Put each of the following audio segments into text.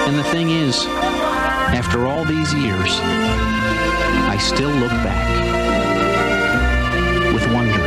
And the thing is, after all these years, I still look back with wonder.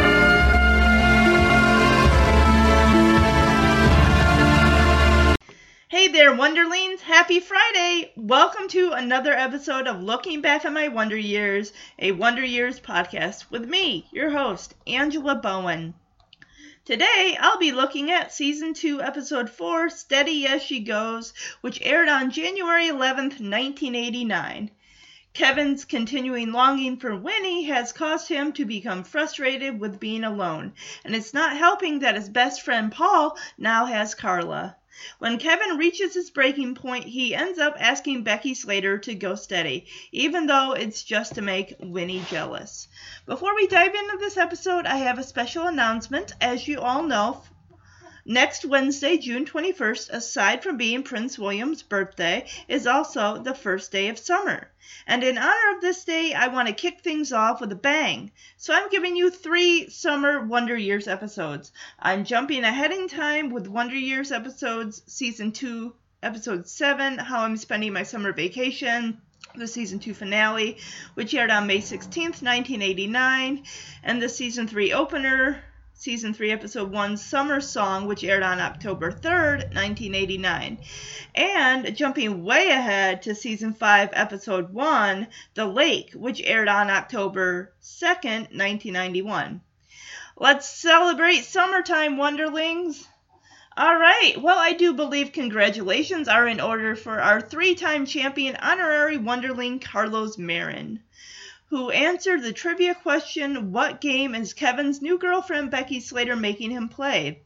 Hey there, Wonderlings! Happy Friday! Welcome to another episode of Looking Back at My Wonder Years, a Wonder Years podcast with me, your host, Angela Bowen. Today, I'll be looking at Season 2, Episode 4, Steady As She Goes, which aired on January 11th, 1989. Kevin's continuing longing for Winnie has caused him to become frustrated with being alone, and it's not helping that his best friend Paul now has Carla. When Kevin reaches his breaking point, he ends up asking Becky Slater to go steady, even though it's just to make Winnie jealous. Before we dive into this episode, I have a special announcement. As you all know, next Wednesday, June 21st, aside from being Prince William's birthday, is also the first day of summer. And in honor of this day, I want to kick things off with a bang. So I'm giving you 3 Summer Wonder Years episodes. I'm jumping ahead in time with Wonder Years episodes, Season 2, Episode 7, How I'm Spending My Summer Vacation, the Season 2 finale, which aired on May 16th, 1989, and the Season 3 opener, Season 3, Episode 1, Summer Song, which aired on October 3rd, 1989. And jumping way ahead to Season 5, Episode 1, The Lake, which aired on October 2nd, 1991. Let's celebrate summertime, Wonderlings! Alright, well, I do believe congratulations are in order for our 3-time champion honorary Wonderling Carlos Marin, who answered the trivia question, what game is Kevin's new girlfriend Becky Slater making him play?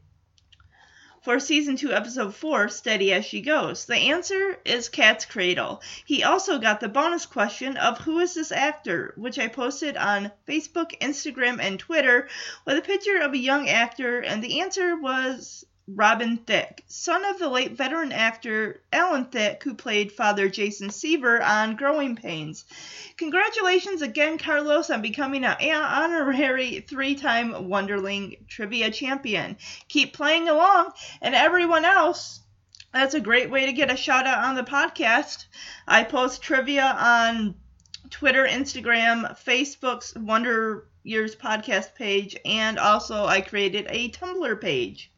For Season 2, Episode 4, Steady As She Goes. The answer is Cat's Cradle. He also got the bonus question of who is this actor, which I posted on Facebook, Instagram, and Twitter with a picture of a young actor, and the answer was Robin Thicke, son of the late veteran actor Alan Thicke, who played Father Jason Seaver on Growing Pains. Congratulations again, Carlos, on becoming an honorary 3-time Wonderling Trivia Champion. Keep playing along, and everyone else, that's a great way to get a shout out on the podcast. I post trivia on Twitter, Instagram, Facebook's Wonder Years podcast page, and also I created a Tumblr page.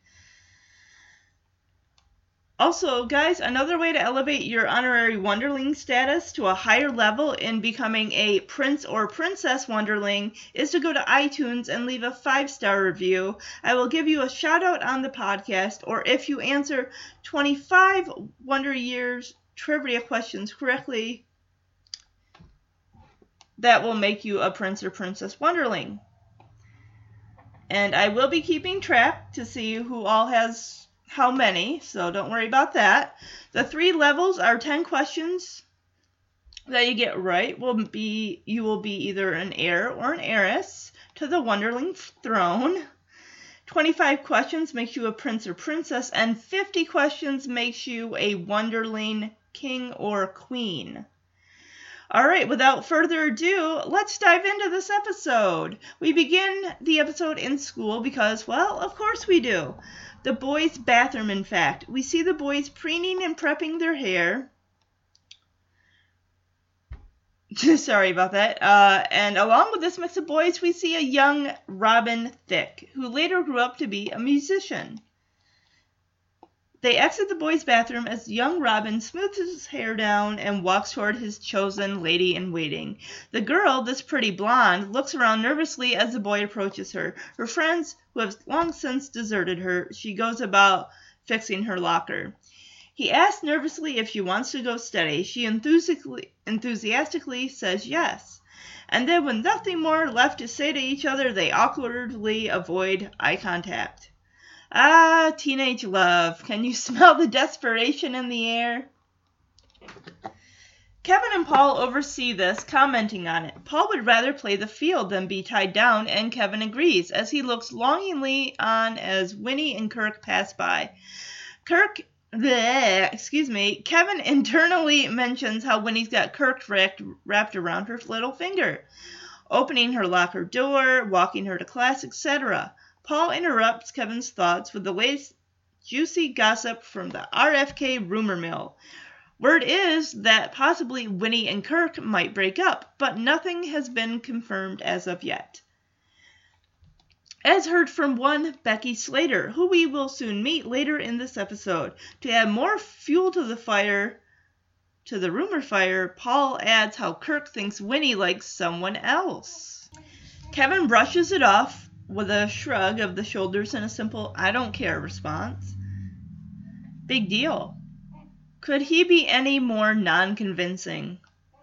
Also, guys, another way to elevate your honorary Wonderling status to a higher level in becoming a Prince or Princess Wonderling is to go to iTunes and leave a 5-star review. I will give you a shout out on the podcast, or if you answer 25 Wonder Years trivia questions correctly, that will make you a Prince or Princess Wonderling. And I will be keeping track to see who all has how many, so don't worry about that. The 3 levels are 10 questions that you get right. You will be either an heir or an heiress to the Wonderling throne. 25 questions makes you a prince or princess, and 50 questions makes you a Wonderling king or queen. Alright, without further ado, let's dive into this episode. We begin the episode in school because, well, of course we do. The boys' bathroom, in fact. We see the boys preening and prepping their hair. Sorry about that. And along with this mix of boys, we see a young Robin Thicke, who later grew up to be a musician. They exit the boys' bathroom as young Robin smooths his hair down and walks toward his chosen lady-in-waiting. The girl, this pretty blonde, looks around nervously as the boy approaches her. Her friends, who have long since deserted her, she goes about fixing her locker. He asks nervously if she wants to go steady. She enthusiastically says yes. And then with nothing more left to say to each other, they awkwardly avoid eye contact. Ah, teenage love. Can you smell the desperation in the air? Kevin and Paul oversee this, commenting on it. Paul would rather play the field than be tied down, and Kevin agrees, as he looks longingly on as Winnie and Kirk pass by. Kevin internally mentions how Winnie's got Kirk wrapped around her little finger, opening her locker door, walking her to class, etc. Paul interrupts Kevin's thoughts with the latest juicy gossip from the RFK rumor mill. Word is that possibly Winnie and Kirk might break up, but nothing has been confirmed as of yet. As heard from one Becky Slater, who we will soon meet later in this episode. To add more fuel to the rumor fire, Paul adds how Kirk thinks Winnie likes someone else. Kevin brushes it off with a shrug of the shoulders and a simple "I don't care" response. Big deal. Could he be any more non-convincing?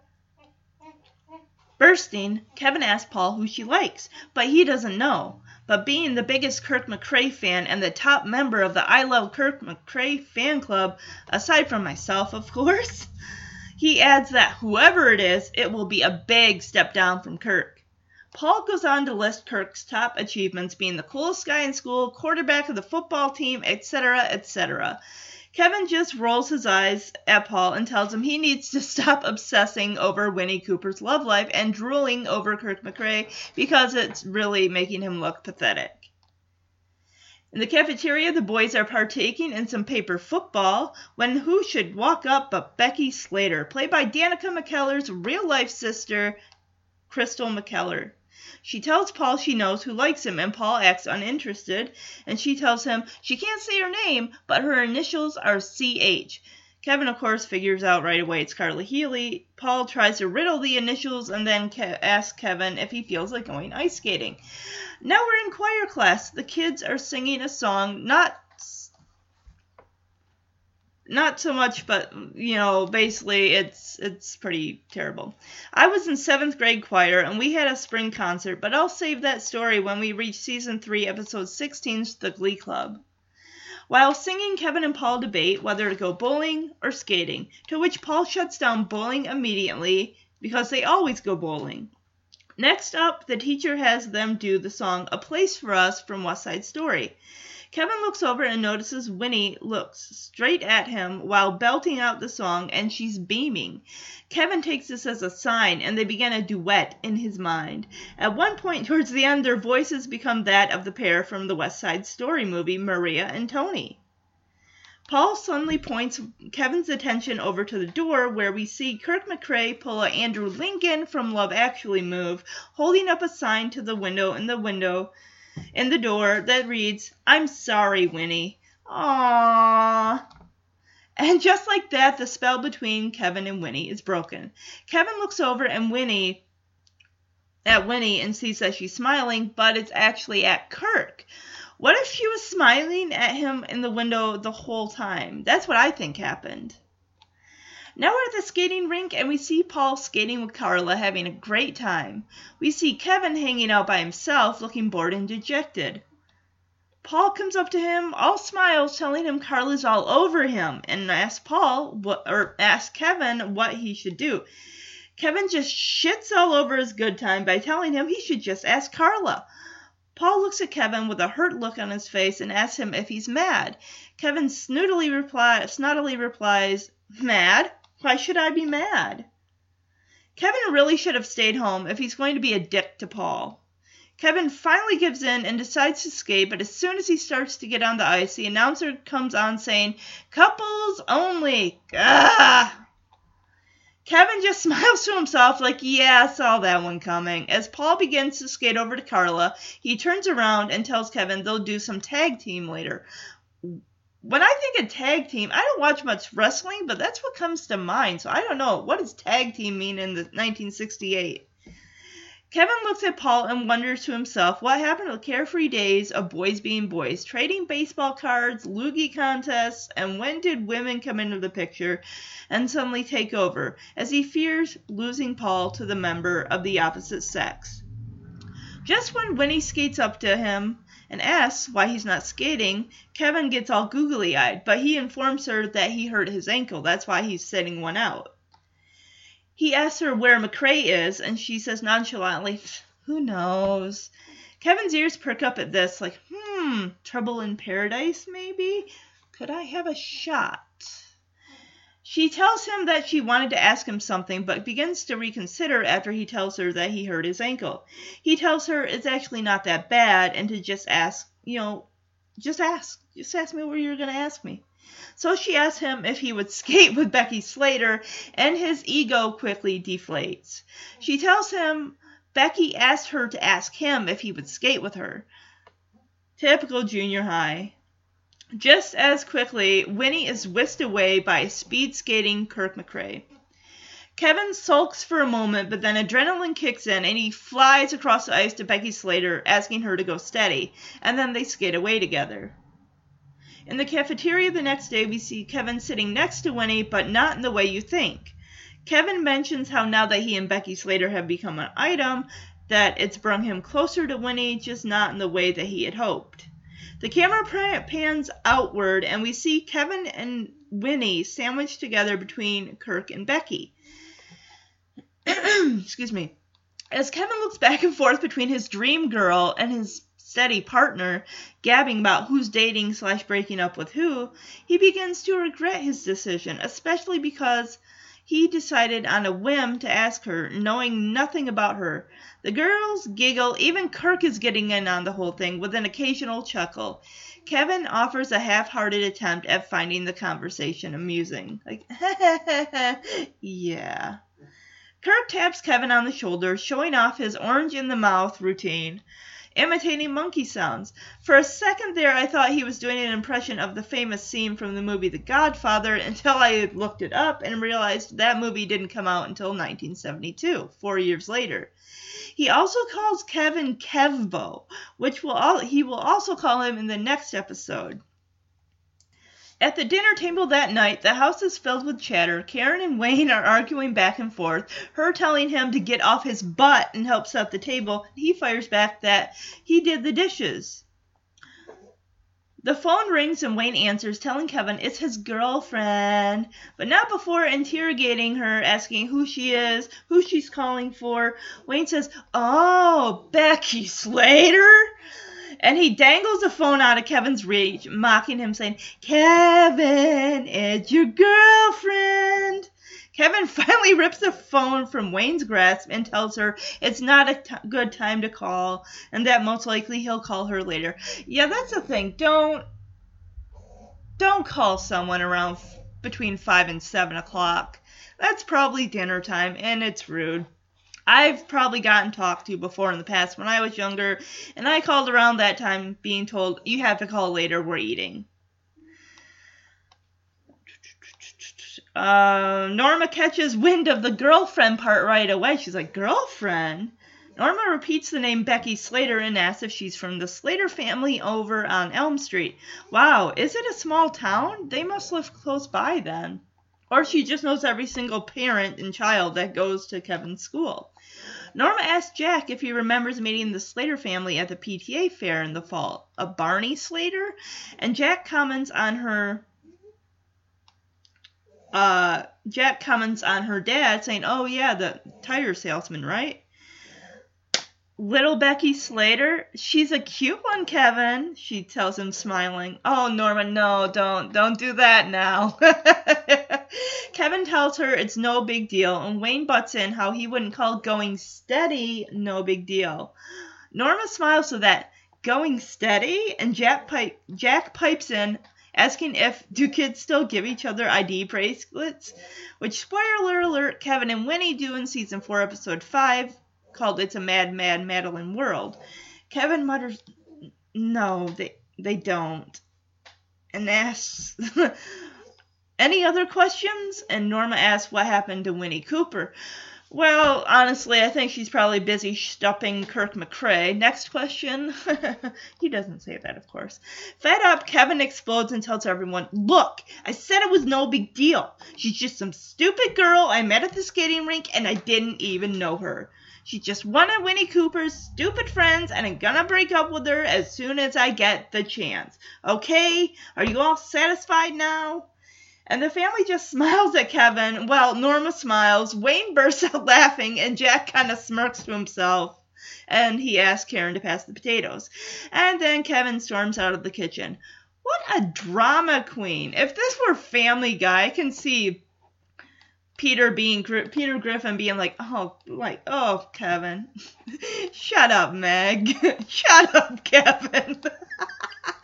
Bursting, Kevin asks Paul who she likes, but he doesn't know. But being the biggest Kirk McCrae fan and the top member of the I Love Kirk McCrae fan club, aside from myself, of course, he adds that whoever it is, it will be a big step down from Kirk. Paul goes on to list Kirk's top achievements, being the coolest guy in school, quarterback of the football team, etc., etc. Kevin just rolls his eyes at Paul and tells him he needs to stop obsessing over Winnie Cooper's love life and drooling over Kirk McCrae because it's really making him look pathetic. In the cafeteria, the boys are partaking in some paper football when who should walk up but Becky Slater, played by Danica McKellar's real-life sister, Crystal McKellar. She tells Paul she knows who likes him, and Paul acts uninterested, and she tells him she can't say her name, but her initials are CH. Kevin, of course, figures out right away it's Carla Healy. Paul tries to riddle the initials and then asks Kevin if he feels like going ice skating. Now we're in choir class. The kids are singing a song, not so much, but, basically it's pretty terrible. I was in 7th grade choir, and we had a spring concert, but I'll save that story when we reach Season 3, Episode 16, The Glee Club. While singing, Kevin and Paul debate whether to go bowling or skating, to which Paul shuts down bowling immediately because they always go bowling. Next up, the teacher has them do the song A Place for Us from West Side Story. Kevin looks over and notices Winnie looks straight at him while belting out the song, and she's beaming. Kevin takes this as a sign, and they begin a duet in his mind. At one point towards the end, their voices become that of the pair from the West Side Story movie, Maria and Tony. Paul suddenly points Kevin's attention over to the door, where we see Kirk McCrae pull a Andrew Lincoln from Love Actually move, holding up a sign to the window in the door that reads, "I'm sorry, Winnie." Aww. And just like that, the spell between Kevin and Winnie is broken. Kevin looks over at Winnie and sees that she's smiling, but it's actually at Kirk. What if she was smiling at him in the window the whole time? That's what I think happened. Now we're at the skating rink, and we see Paul skating with Carla, having a great time. We see Kevin hanging out by himself, looking bored and dejected. Paul comes up to him, all smiles, telling him Carla's all over him, and asks Kevin what he should do. Kevin just shits all over his good time by telling him he should just ask Carla. Paul looks at Kevin with a hurt look on his face and asks him if he's mad. Kevin snottily replies, "Mad? Why should I be mad?" Kevin really should have stayed home if he's going to be a dick to Paul. Kevin finally gives in and decides to skate, but as soon as he starts to get on the ice, the announcer comes on saying, "Couples only." Gah! Kevin just smiles to himself like, yeah, I saw that one coming. As Paul begins to skate over to Carla, he turns around and tells Kevin they'll do some tag team later. When I think of tag team, I don't watch much wrestling, but that's what comes to mind, so I don't know. What does tag team mean in 1968? Kevin looks at Paul and wonders to himself what happened to the carefree days of boys being boys, trading baseball cards, loogie contests, and when did women come into the picture and suddenly take over, as he fears losing Paul to the member of the opposite sex. Just when Winnie skates up to him and asks why he's not skating, Kevin gets all googly-eyed, but he informs her that he hurt his ankle. That's why he's sitting one out. He asks her where McCrae is, and she says nonchalantly, "Who knows?" Kevin's ears perk up at this, like, trouble in paradise, maybe? Could I have a shot? She tells him that she wanted to ask him something, but begins to reconsider after he tells her that he hurt his ankle. He tells her it's actually not that bad, and to just ask, Just ask. Just ask me what you're going to ask me. So she asks him if he would skate with Becky Slater, and his ego quickly deflates. She tells him Becky asked her to ask him if he would skate with her. Typical junior high. Just as quickly, Winnie is whisked away by speed skating Kirk McCrae. Kevin sulks for a moment, but then adrenaline kicks in and he flies across the ice to Becky Slater, asking her to go steady, and then they skate away together. In the cafeteria the next day, we see Kevin sitting next to Winnie, but not in the way you think. Kevin mentions how now that he and Becky Slater have become an item, that it's brought him closer to Winnie, just not in the way that he had hoped. The camera pans outward, and we see Kevin and Winnie sandwiched together between Kirk and Becky. Excuse me. As Kevin looks back and forth between his dream girl and his steady partner, gabbing about who's dating / breaking up with who, he begins to regret his decision, especially because he decided on a whim to ask her, knowing nothing about her. The girls giggle, even Kirk is getting in on the whole thing with an occasional chuckle. Kevin offers a half-hearted attempt at finding the conversation amusing. Like, yeah. Kirk taps Kevin on the shoulder, showing off his orange-in-the-mouth routine, imitating monkey sounds. For a second there, I thought he was doing an impression of the famous scene from the movie The Godfather until I looked it up and realized that movie didn't come out until 1972, 4 years later. He also calls Kevin Kevbo, which he will also call him in the next episode. At the dinner table that night, the house is filled with chatter. Karen and Wayne are arguing back and forth, her telling him to get off his butt and help set the table. He fires back that he did the dishes. The phone rings and Wayne answers, telling Kevin it's his girlfriend, but not before interrogating her, asking who she is, who she's calling for. Wayne says, "Oh, Becky Slater?" And he dangles the phone out of Kevin's reach, mocking him, saying, "Kevin, it's your girlfriend." Kevin finally rips the phone from Wayne's grasp and tells her it's not a good time to call, and that most likely he'll call her later. Yeah, that's the thing. Don't call someone around between 5 and 7 o'clock. That's probably dinner time, and it's rude. I've probably gotten talked to before in the past when I was younger, and I called around that time being told, "You have to call later, we're eating." Norma catches wind of the girlfriend part right away. She's like, "Girlfriend?" Norma repeats the name Becky Slater and asks if she's from the Slater family over on Elm Street. Wow, is it a small town? They must live close by then. Or she just knows every single parent and child that goes to Kevin's school. Norma asks Jack if he remembers meeting the Slater family at the PTA fair in the fall. A Barney Slater? And Jack comments on her dad, saying, "Oh yeah, the tire salesman, right?" Little Becky Slater, she's a cute one, Kevin, she tells him, smiling. "Oh, Norma, no, don't do that now." Kevin tells her it's no big deal, and Wayne butts in how he wouldn't call going steady no big deal. Norma smiles to that, "Going steady?" And Jack pipes in, asking do kids still give each other ID bracelets? Which, spoiler alert, Kevin and Winnie do in Season 4, Episode 5, called It's a Mad, Mad Madeline World. Kevin mutters, "No, they don't," and asks, "Any other questions?" And Norma asks what happened to Winnie Cooper. Well, honestly, I think she's probably busy stuffing Kirk McCrae. Next question. He doesn't say that, of course. Fed up, Kevin explodes and tells everyone, "Look, I said it was no big deal. She's just some stupid girl I met at the skating rink and I didn't even know her. She's just one of Winnie Cooper's stupid friends, and I'm gonna break up with her as soon as I get the chance. Okay? Are you all satisfied now?" And the family just smiles at Kevin. Well, Norma smiles, Wayne bursts out laughing, and Jack kind of smirks to himself. And he asks Karen to pass the potatoes. And then Kevin storms out of the kitchen. What a drama queen. If this were Family Guy, I can see Peter Griffin being like, oh, Kevin. Shut up, Meg. Shut up, Kevin.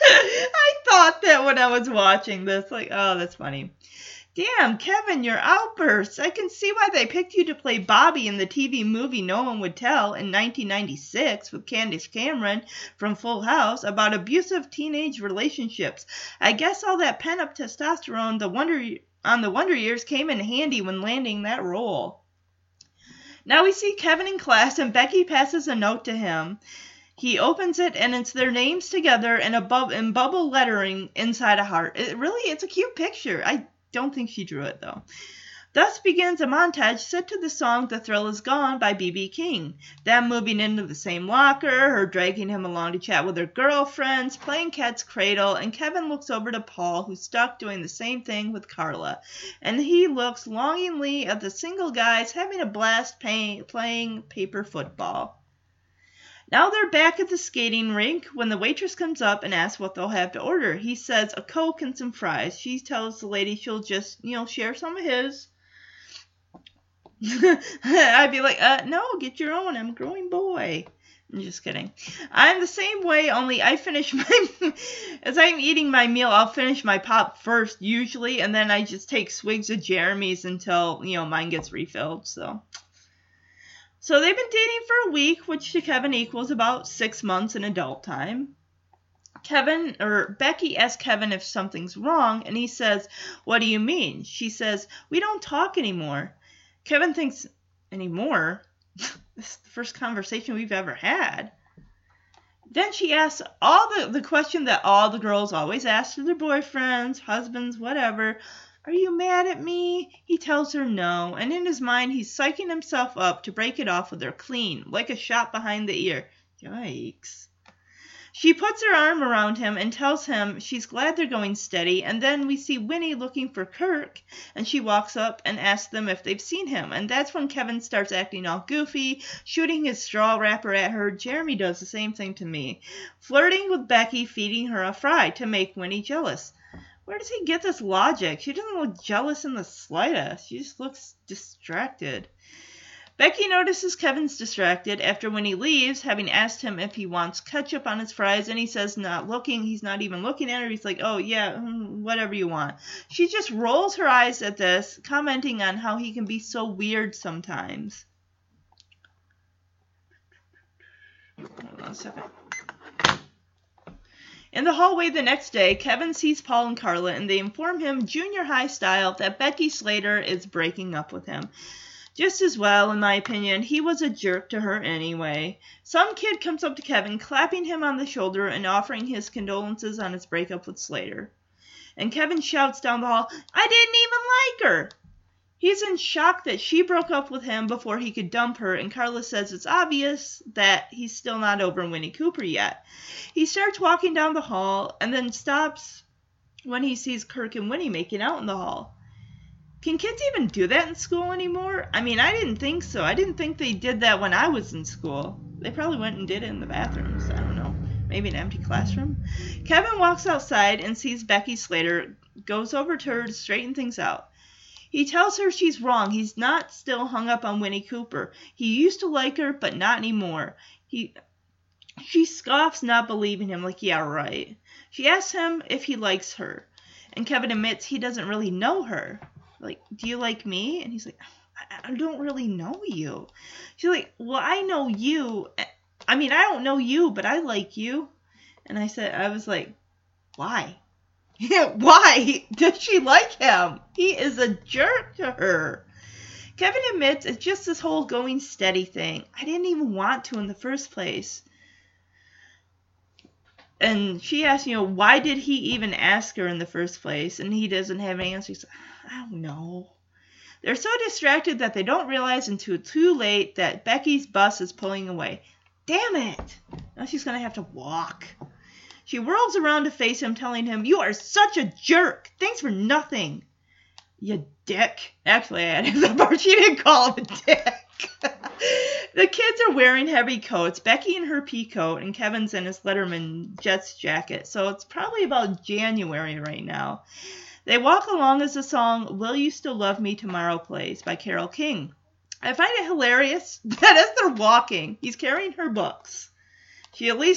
I thought that when I was watching this. Like, oh, that's funny. Damn, Kevin, your outbursts. I can see why they picked you to play Bobby in the TV movie No One Would Tell in 1996 with Candace Cameron from Full House about abusive teenage relationships. I guess all that pent-up testosterone on the Wonder Years came in handy when landing that role. Now we see Kevin in class and Becky passes a note to him. He opens it and it's their names together in bubble lettering inside a heart. It's a cute picture. I don't think she drew it, though. Thus begins a montage set to the song The Thrill Is Gone by B.B. King. Them moving into the same locker, her dragging him along to chat with her girlfriends, playing cat's cradle, and Kevin looks over to Paul, who's stuck doing the same thing with Carla. And he looks longingly at the single guys having a blast playing paper football. Now they're back at the skating rink when the waitress comes up and asks what they'll have to order. He says a Coke and some fries. She tells the lady she'll just, share some of his. I'd be like, no, get your own. I'm a growing boy. I'm just kidding. I'm the same way, only I finish as I'm eating my meal, I'll finish my pop first usually, and then I just take swigs of Jeremy's until, mine gets refilled, So they've been dating for a week, which to Kevin equals about 6 months in adult time. Becky asks Kevin if something's wrong, and he says, "What do you mean?" She says, "We don't talk anymore." Kevin thinks, anymore? This is the first conversation we've ever had. Then she asks all the question that all the girls always ask to their boyfriends, husbands, whatever. "Are you mad at me?" He tells her no, and in his mind he's psyching himself up to break it off with her clean, like a shot behind the ear. Yikes. She puts her arm around him and tells him she's glad they're going steady, and then we see Winnie looking for Kirk, and she walks up and asks them if they've seen him, and that's when Kevin starts acting all goofy, shooting his straw wrapper at her. Jeremy does the same thing to me. Flirting with Becky, feeding her a fry to make Winnie jealous. Where does he get this logic? She doesn't look jealous in the slightest. She just looks distracted. Becky notices Kevin's distracted after when he leaves, having asked him if he wants ketchup on his fries, and he says not looking. He's not even looking at her. He's like, "Oh, yeah, whatever you want." She just rolls her eyes at this, commenting on how he can be so weird sometimes. Hold on a second. In the hallway the next day, Kevin sees Paul and Carla, and they inform him, junior high style, that Becky Slater is breaking up with him. Just as well, in my opinion. He was a jerk to her anyway. Some kid comes up to Kevin, clapping him on the shoulder and offering his condolences on his breakup with Slater. And Kevin shouts down the hall, "I didn't even like her!" He's in shock that she broke up with him before he could dump her, and Carla says it's obvious that he's still not over Winnie Cooper yet. He starts walking down the hall, and then stops when he sees Kirk and Winnie making out in the hall. Can kids even do that in school anymore? I mean, I didn't think so. I didn't think they did that when I was in school. They probably went and did it in the bathrooms. I don't know. Maybe an empty classroom. Kevin walks outside and sees Becky Slater, goes over to her to straighten things out. He tells her she's wrong. He's not still hung up on Winnie Cooper. He used to like her, but not anymore. She scoffs, not believing him, like, yeah, right. She asks him if he likes her, and Kevin admits he doesn't really know her. Like, "Do you like me?" And he's like, I don't really know you." She's like, "Well, I know you. I mean, I don't know you, but I like you." And I was like, why? Why does she like him? He is a jerk to her. Kevin admits it's just this whole going steady thing. I didn't even want to in the first place. And she asks, why did he even ask her in the first place? And he doesn't have an answer. He's like, I don't know. They're so distracted that they don't realize until too late that Becky's bus is pulling away. Damn it! Now she's going to have to walk. She whirls around to face him, telling him, "You are such a jerk. Thanks for nothing." You dick. Actually, I added the part. She didn't call him a dick. The kids are wearing heavy coats. Becky in her pea coat, and Kevin's in his Letterman Jets jacket. So it's probably about January right now. They walk along as the song "Will You Still Love Me Tomorrow" plays by Carole King. I find it hilarious that as they're walking, he's carrying her books. She at least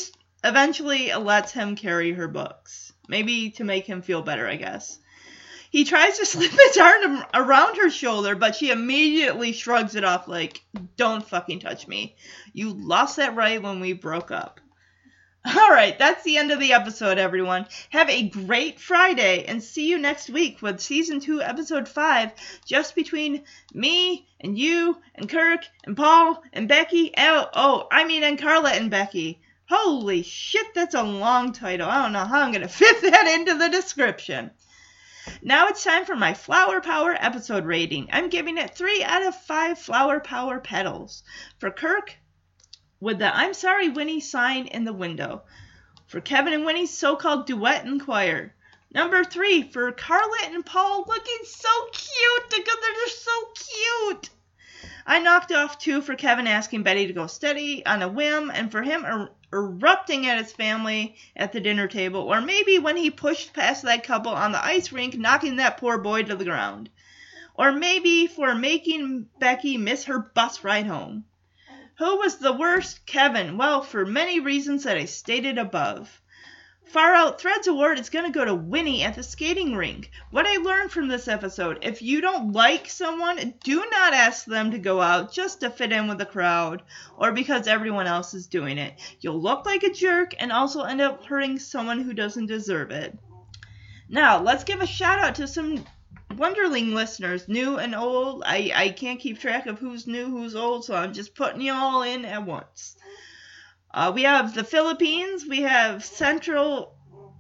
eventually lets him carry her books. Maybe to make him feel better, I guess. He tries to slip his arm around her shoulder, but she immediately shrugs it off like, don't fucking touch me. You lost that right when we broke up. Alright, that's the end of the episode, everyone. Have a great Friday, and see you next week with Season 2, Episode 5, just between me, and you, and Kirk, and Paul, and Becky, and Carla and Becky. Holy shit, that's a long title. I don't know how I'm going to fit that into the description. Now it's time for my Flower Power episode rating. I'm giving it 3 out of 5 Flower Power petals. For Kirk, with the I'm sorry Winnie sign in the window. For Kevin and Winnie's so-called duet in choir. Number 3, for Carla and Paul looking so cute together. They're so cute. I knocked off 2 for Kevin asking Betty to go steady on a whim, and for him erupting at his family at the dinner table, or maybe when he pushed past that couple on the ice rink, knocking that poor boy to the ground. Or maybe for making Becky miss her bus ride home. Who was the worst? Kevin. Well, for many reasons that I stated above. Far Out Threads Award is going to go to Winnie at the skating rink. What I learned from this episode, if you don't like someone, do not ask them to go out just to fit in with the crowd or because everyone else is doing it. You'll look like a jerk and also end up hurting someone who doesn't deserve it. Now, let's give a shout out to some Wonderling listeners, new and old. I can't keep track of who's new, who's old, so I'm just putting you all in at once. We have the Philippines, we have Central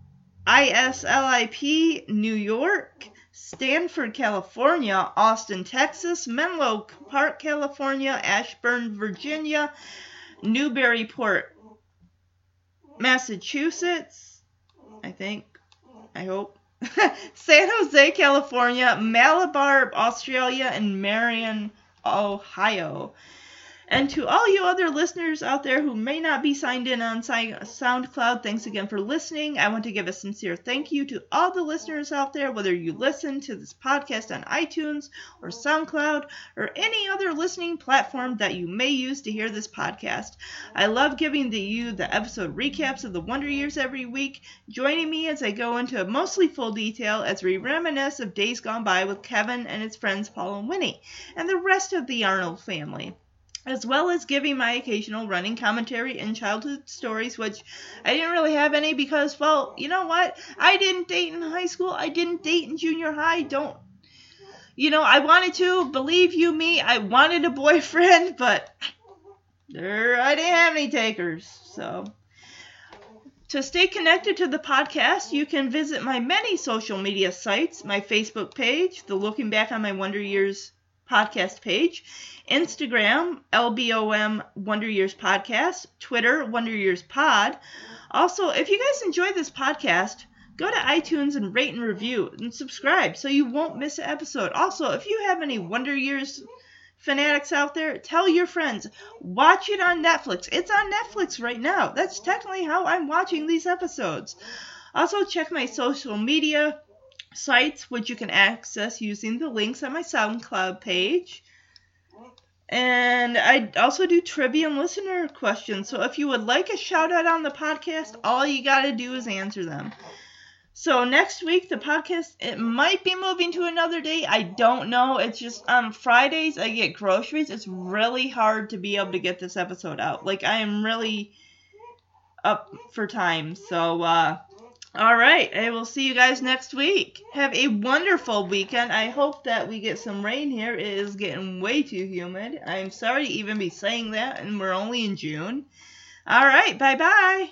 ISLIP, New York, Stanford, California, Austin, Texas, Menlo Park, California, Ashburn, Virginia, Newburyport, Massachusetts, I hope, San Jose, California, Malabar, Australia, and Marion, Ohio. And to all you other listeners out there who may not be signed in on SoundCloud, thanks again for listening. I want to give a sincere thank you to all the listeners out there, whether you listen to this podcast on iTunes or SoundCloud or any other listening platform that you may use to hear this podcast. I love giving you the episode recaps of the Wonder Years every week, joining me as I go into mostly full detail as we reminisce of days gone by with Kevin and his friends Paul and Winnie, and the rest of the Arnold family, as well as giving my occasional running commentary and childhood stories, which I didn't really have any because, well, you know what? I didn't date in high school. I didn't date in junior high. I wanted to, believe you me, I wanted a boyfriend, but I didn't have any takers. So, to stay connected to the podcast, you can visit my many social media sites, my Facebook page, the Looking Back on My Wonder Years podcast page, Instagram, LBOM Wonder Years Podcast, Twitter, Wonder Years Pod. Also, if you guys enjoy this podcast, go to iTunes and rate and review and subscribe so you won't miss an episode. Also, if you have any Wonder Years fanatics out there, tell your friends. Watch it on Netflix. It's on Netflix right now. That's technically how I'm watching these episodes. Also, check my social media sites, which you can access using the links on my SoundCloud page. And I also do trivia and listener questions, so if you would like a shout out on the podcast, all you gotta do is answer them. So next week, the podcast, it might be moving to another day. I don't know. It's just on Fridays I get groceries. It's really hard to be able to get this episode out. Like, I am really up for time. So, all right. I will see you guys next week. Have a wonderful weekend. I hope that we get some rain here. It is getting way too humid. I'm sorry to even be saying that, and we're only in June. All right. Bye-bye.